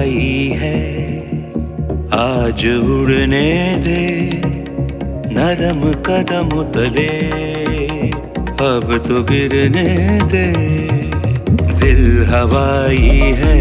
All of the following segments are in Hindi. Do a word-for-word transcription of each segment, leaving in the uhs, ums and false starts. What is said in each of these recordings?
हवाई है आज उड़ने दे, नरम कदम तले अब तो गिरने दे। दिल हवाई है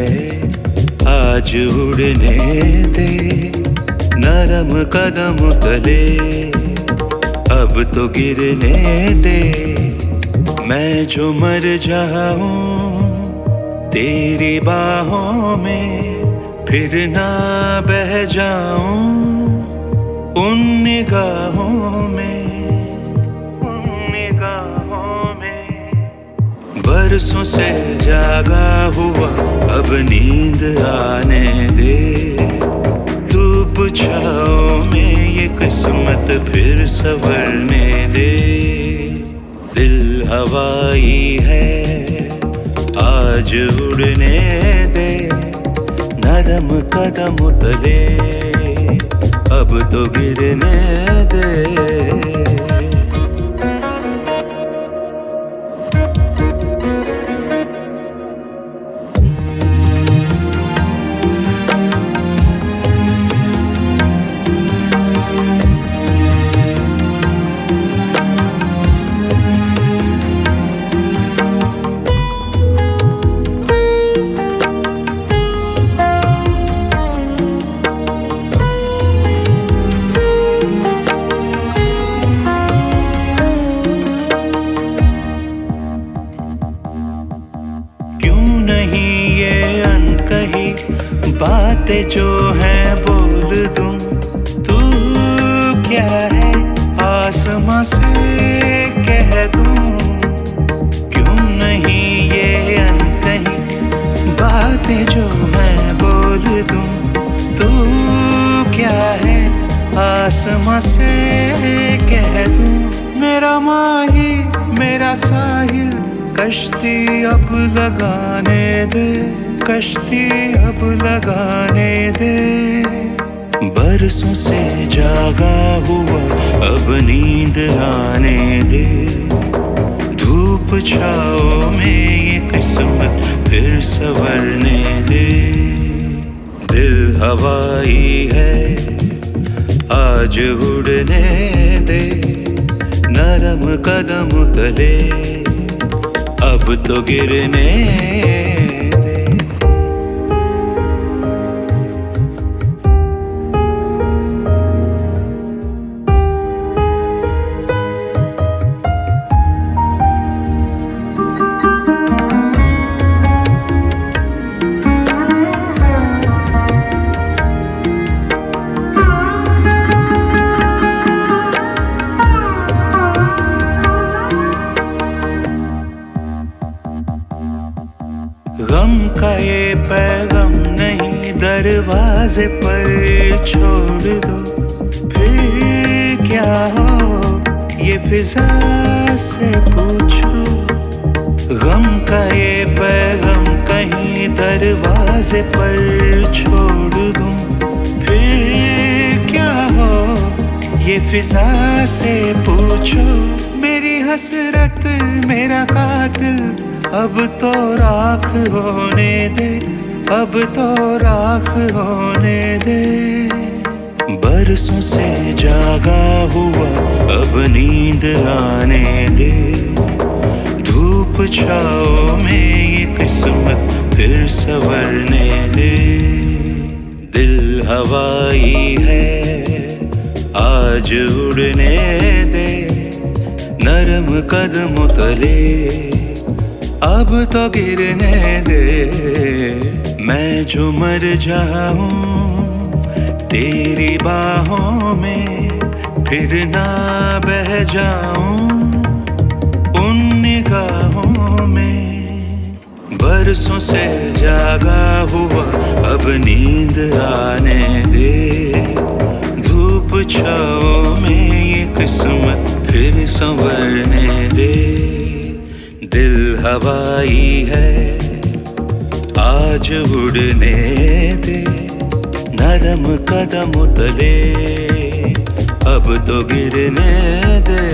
आज उड़ने दे, नरम कदम तले अब तो गिरने दे। मैं जो मर जाऊं तेरी बाहों में, फिर ना बह जाऊं उन निगाहों में, उन निगाहों में। बरसों से जागा हुआ अब नींद आने दे, धूप छाओं में ये किस्मत फिर संवरने दे। दिल हवाई है आज उड़ने दे, नरम कदम तले अब तो गिरने दे। बातें जो हैं बोल दूं, तू क्या है आसमां से कह दूं। क्यों नहीं ये अनकही बातें जो हैं बोल दूं, तू क्या है आसमां से कह दूं। मेरा माही मेरा साहिल कश्ती अब लगाने दे, कश्ती अब लगाने दे। बरसों से जागा हुआ अब नींद आने दे, धूप छाओ में ये किस्मत फिर संवरने दे। दिल हवाई है आज उड़ने दे, नरम कदम तले अब तो गिरने दे। गम का ये पैगाम नहीं दरवाजे पर छोड़ दो, फिर क्या हो ये फिजा से पूछो। गम का ये पैगाम कहीं दरवाजे पर छोड़ दूं, फिर क्या हो ये फिजा से पूछो। मेरी हसरत मेरा कातिल अब तो राख होने दे, अब तो राख होने दे। बरसों से जागा हुआ अब नींद आने दे, धूप छाओ में ये किस्मत फिर संवरने दे। दिल हवाई है आज उड़ने दे, नरम कदम तले अब तो गिरने दे। मैं जो मर जाऊं तेरी बाहों में, फिर ना बह जाऊं उन निगाहों में। बरसों से जागा हुआ अब नींद आने दे, धूप छाओ में ये किस्मत फिर संवरने दे। दिल हवाई है आज उड़ने दे, नरम कदम तले अब तो गिरने दे।